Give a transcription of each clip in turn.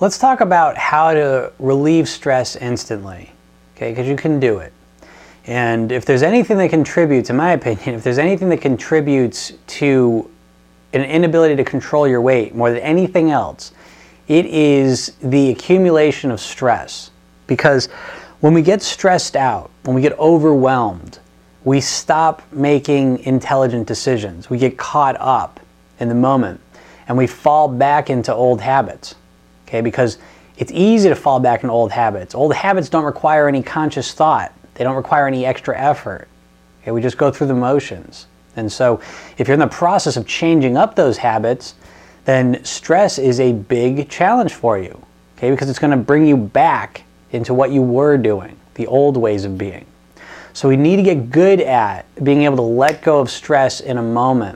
let's talk about how to relieve stress instantly, okay? Because you can do it. And if there's anything that contributes, in my opinion, if there's anything that contributes to an inability to control your weight more than anything else, it is the accumulation of stress. Because when we get stressed out, when we get overwhelmed, we stop making intelligent decisions. We get caught up in the moment and we fall back into old habits, okay? Because it's easy to fall back into old habits. Old habits don't require any conscious thought. They don't require any extra effort. Okay? We just go through the motions. And so if you're in the process of changing up those habits, then stress is a big challenge for you, okay? Because it's going to bring you back into what you were doing, the old ways of being. So we need to get good at being able to let go of stress in a moment.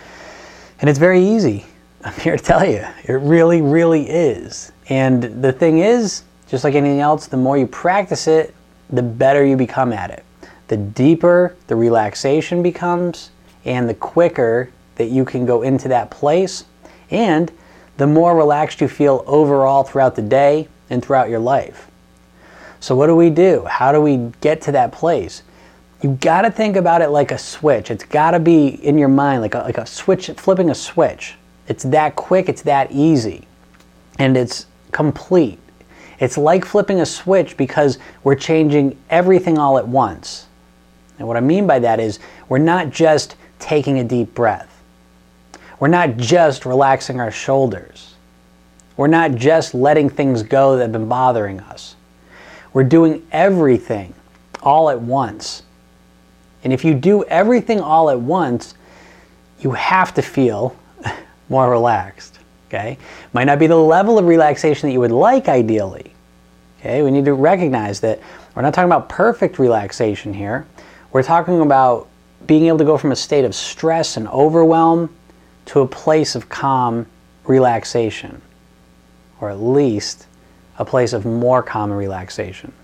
And it's very easy. I'm here to tell you, it really, really is. And the thing is, just like anything else, the more you practice it, the better you become at it. The deeper the relaxation becomes, and the quicker that you can go into that place, and the more relaxed you feel overall throughout the day and throughout your life. So what do? How do we get to that place? You've got to think about it like a switch. It's got to be in your mind like a switch, flipping a switch. It's that quick, it's that easy, and it's complete. It's like flipping a switch because we're changing everything all at once. And what I mean by that is we're not just taking a deep breath. We're not just relaxing our shoulders. We're not just letting things go that have been bothering us. We're doing everything all at once. And if you do everything all at once, you have to feel more relaxed, okay? Might not be the level of relaxation that you would like ideally, okay? We need to recognize that we're not talking about perfect relaxation here. We're talking about being able to go from a state of stress and overwhelm to a place of calm relaxation, or at least a place of more calm and relaxation.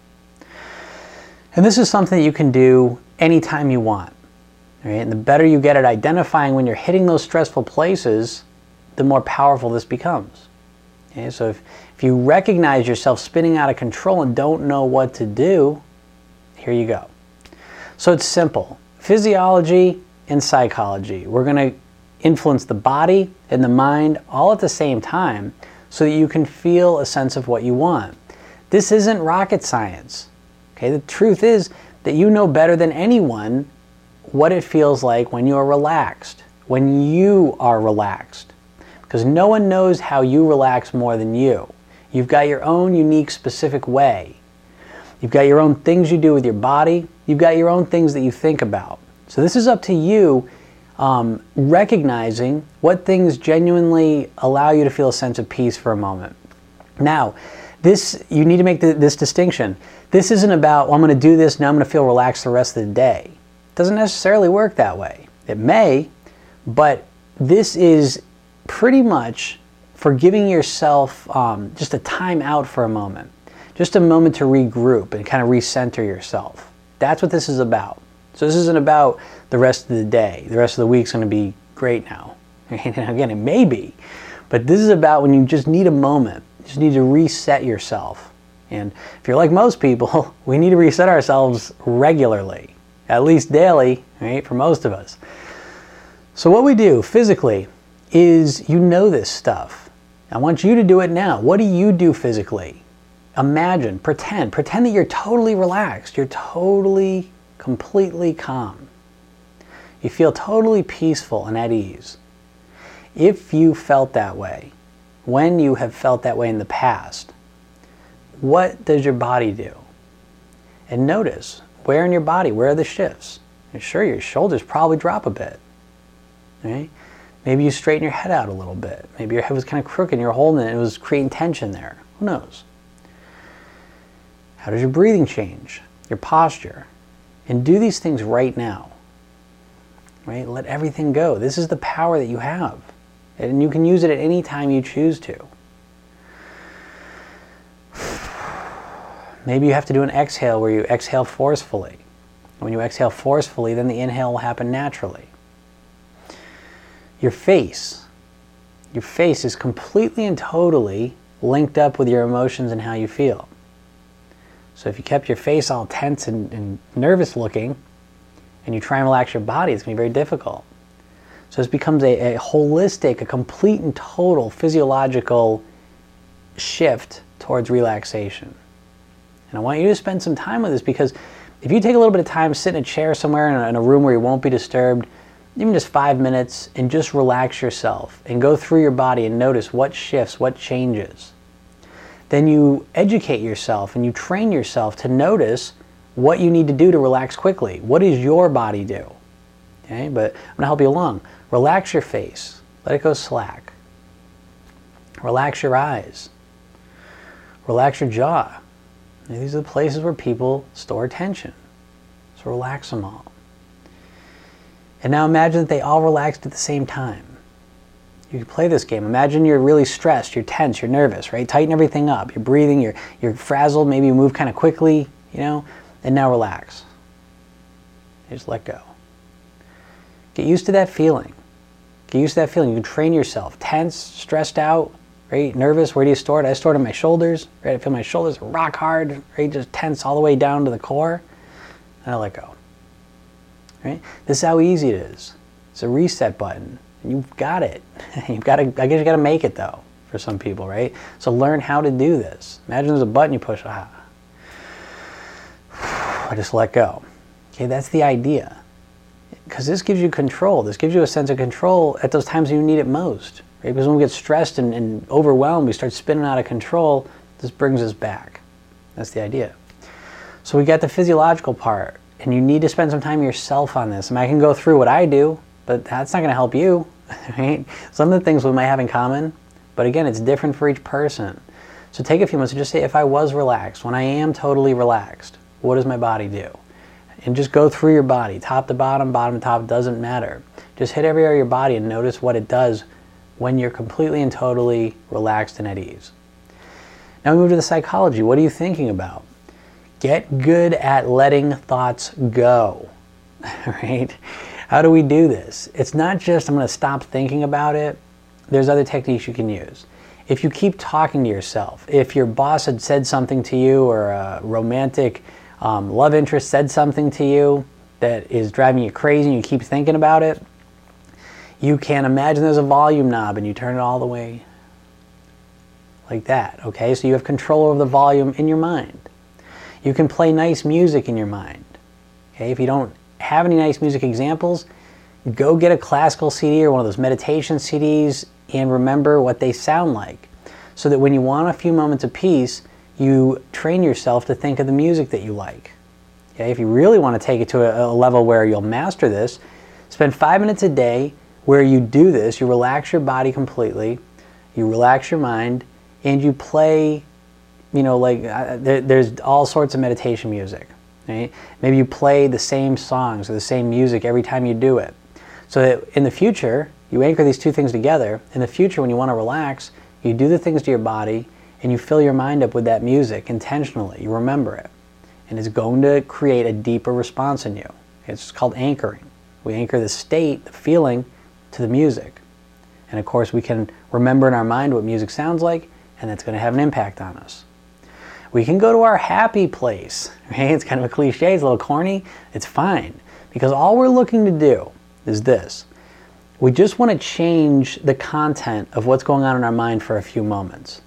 And this is something that you can do anytime you want. Right? And the better you get at identifying when you're hitting those stressful places, the more powerful this becomes. Okay? So if you recognize yourself spinning out of control and don't know what to do, here you go. So it's simple. Physiology and psychology. We're going to influence the body and the mind all at the same time so that you can feel a sense of what you want. This isn't rocket science. Okay? The truth is that you know better than anyone what it feels like when you're relaxed, when you are relaxed. Because no one knows how you relax more than you. You've got your own unique, specific way. You've got your own things you do with your body. You've got your own things that you think about. So this is up to you, recognizing what things genuinely allow you to feel a sense of peace for a moment. Now, you need to make this distinction. This isn't about, well, I'm going to do this, now I'm going to feel relaxed the rest of the day. It doesn't necessarily work that way. It may, but this is pretty much for giving yourself just a time out for a moment. Just a moment to regroup and kind of recenter yourself. That's what this is about. So this isn't about the rest of the day. The rest of the week's going to be great now. And again, it may be, but this is about when you just need a moment. You just need to reset yourself. And if you're like most people, we need to reset ourselves regularly, at least daily, right, for most of us. So what we do physically is, you know this stuff. I want you to do it now. What do you do physically? Imagine, pretend that you're totally relaxed. You're totally, completely calm. You feel totally peaceful and at ease. If you felt that way, when you have felt that way in the past, what does your body do? And notice, where in your body, where are the shifts? And sure, your shoulders probably drop a bit. Right? Maybe you straighten your head out a little bit. Maybe your head was kind of crooked and you're holding it and it was creating tension there. Who knows? How does your breathing change? Your posture? And do these things right now. Right? Let everything go. This is the power that you have. And you can use it at any time you choose to. Maybe you have to do an exhale where you exhale forcefully. When you exhale forcefully, then the inhale will happen naturally. Your face is completely and totally linked up with your emotions and how you feel. So if you kept your face all tense and nervous looking, and you try and relax your body, it's going to be very difficult. So this becomes a holistic, a complete and total physiological shift towards relaxation. And I want you to spend some time with this, because if you take a little bit of time, sit in a chair somewhere in a room where you won't be disturbed, even just 5 minutes, and just relax yourself and go through your body and notice what shifts, what changes. Then you educate yourself and you train yourself to notice what you need to do to relax quickly. What does your body do? Okay, but I'm going to help you along. Relax your face. Let it go slack. Relax your eyes. Relax your jaw. These are the places where people store tension. So relax them all. And now imagine that they all relaxed at the same time. You can play this game. Imagine you're really stressed, you're tense, you're nervous, right? Tighten everything up. You're breathing, you're frazzled, maybe you move kind of quickly, and now relax. Just let go. Get used to that feeling. Get used to that feeling. You can train yourself. Tense, stressed out, right? Nervous, where do you store it? I store it in my shoulders, right? I feel my shoulders rock hard, right? Just tense all the way down to the core. And I let go. Right? This is how easy it is. It's a reset button. You've got it. I guess you got to make it, though, for some people, right? So learn how to do this. Imagine there's a button you push. I just let go. Okay, that's the idea. Because this gives you control. This gives you a sense of control at those times you need it most. Right? Because when we get stressed and overwhelmed, we start spinning out of control. This brings us back. That's the idea. So we got the physiological part. And you need to spend some time yourself on this. I can go through what I do, but that's not going to help you. Right? Some of the things we might have in common, but again, it's different for each person. So take a few minutes and just say, if I was relaxed, when I am totally relaxed, what does my body do? And just go through your body, top to bottom, bottom to top, doesn't matter. Just hit every area of your body and notice what it does when you're completely and totally relaxed and at ease. Now we move to the psychology. What are you thinking about? Get good at letting thoughts go, right? How do we do this? It's not just I'm going to stop thinking about it. There's other techniques you can use. If you keep talking to yourself, if your boss had said something to you, or a romantic love interest said something to you that is driving you crazy and you keep thinking about it, you can imagine there's a volume knob and you turn it all the way like that, okay? So you have control over the volume in your mind. You can play nice music in your mind. Okay? If you don't have any nice music examples, go get a classical CD or one of those meditation CDs and remember what they sound like. So that when you want a few moments of peace, you train yourself to think of the music that you like. Okay? If you really want to take it to a level where you'll master this, spend 5 minutes a day where you do this. You relax your body completely, you relax your mind, and you play there's all sorts of meditation music. Right? Maybe you play the same songs or the same music every time you do it. So that in the future, you anchor these two things together. In the future, when you want to relax, you do the things to your body and you fill your mind up with that music intentionally. You remember it. And it's going to create a deeper response in you. It's called anchoring. We anchor the state, the feeling, to the music. And of course, we can remember in our mind what music sounds like, and that's going to have an impact on us. We can go to our happy place, right? It's kind of a cliche, it's a little corny. It's fine, because all we're looking to do is this. We just want to change the content of what's going on in our mind for a few moments.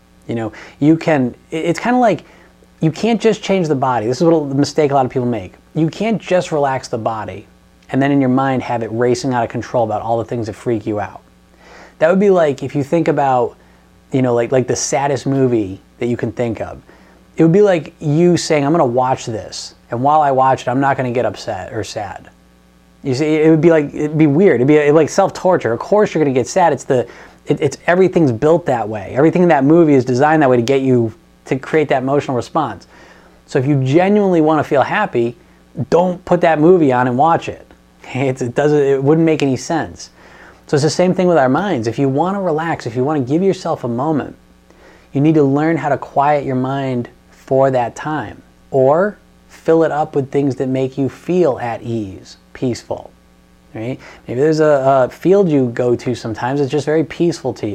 It's kind of like, you can't just change the body. This is what the mistake a lot of people make. You can't just relax the body and then in your mind have it racing out of control about all the things that freak you out. That would be like if you think about, like the saddest movie that you can think of. It would be like you saying, I'm going to watch this, and while I watch it, I'm not going to get upset or sad. You see, it'd be weird. It'd be like self-torture. Of course you're going to get sad. It's everything's built that way. Everything in that movie is designed that way to get you to create that emotional response. So if you genuinely want to feel happy, don't put that movie on and watch it. It wouldn't make any sense. So it's the same thing with our minds. If you want to relax, if you want to give yourself a moment, you need to learn how to quiet your mind for that time, or fill it up with things that make you feel at ease, peaceful. Right? Maybe there's a field you go to sometimes that's just very peaceful to you.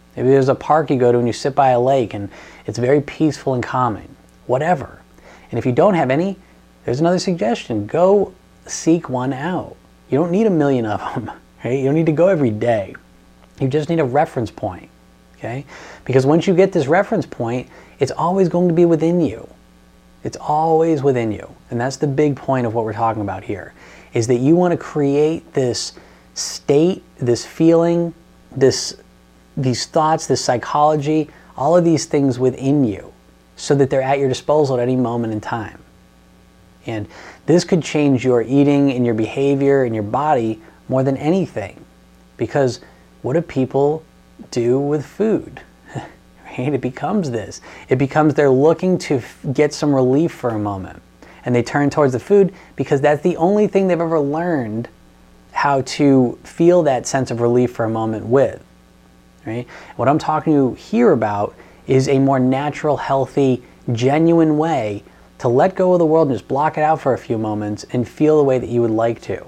Maybe there's a park you go to and you sit by a lake and it's very peaceful and calming. Whatever. And if you don't have any, there's another suggestion. Go seek one out. You don't need a million of them, right? You don't need to go every day. You just need a reference point, okay? Because once you get this reference point, it's always going to be within you. It's always within you. And that's the big point of what we're talking about here, is that you want to create this state, this feeling, these thoughts, this psychology, all of these things within you so that they're at your disposal at any moment in time. And this could change your eating and your behavior and your body more than anything. Because what do people do with food? Right? It becomes this. It becomes they're looking to get some relief for a moment. And they turn towards the food because that's the only thing they've ever learned how to feel that sense of relief for a moment with. Right? What I'm talking to you here about is a more natural, healthy, genuine way to let go of the world and just block it out for a few moments and feel the way that you would like to.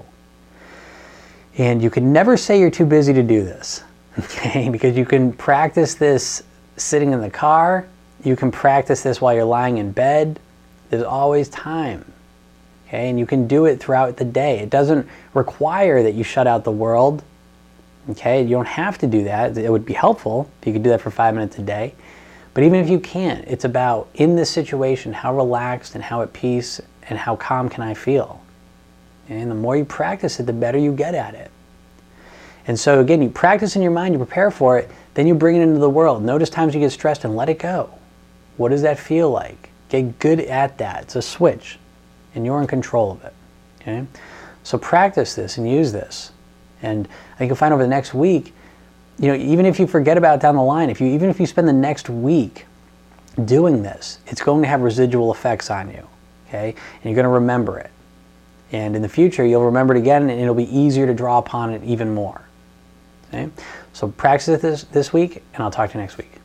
And you can never say you're too busy to do this, okay? Because you can practice this sitting in the car, you can practice this while you're lying in bed. There's always time, okay? And you can do it throughout the day. It doesn't require that you shut out the world, okay? You don't have to do that. It would be helpful if you could do that for 5 minutes a day. But even if you can't, it's about, in this situation, how relaxed and how at peace and how calm can I feel? And the more you practice it, the better you get at it. And so again, you practice in your mind, you prepare for it, then you bring it into the world. Notice times you get stressed and let it go. What does that feel like? Get good at that. It's a switch, and you're in control of it. Okay? So practice this and use this. And I think you'll find over the next week, you know, even if you forget about it down the line, even if you spend the next week doing this, it's going to have residual effects on you, okay? And you're going to remember it. And in the future, you'll remember it again, and it'll be easier to draw upon it even more, okay? So practice it this week, and I'll talk to you next week.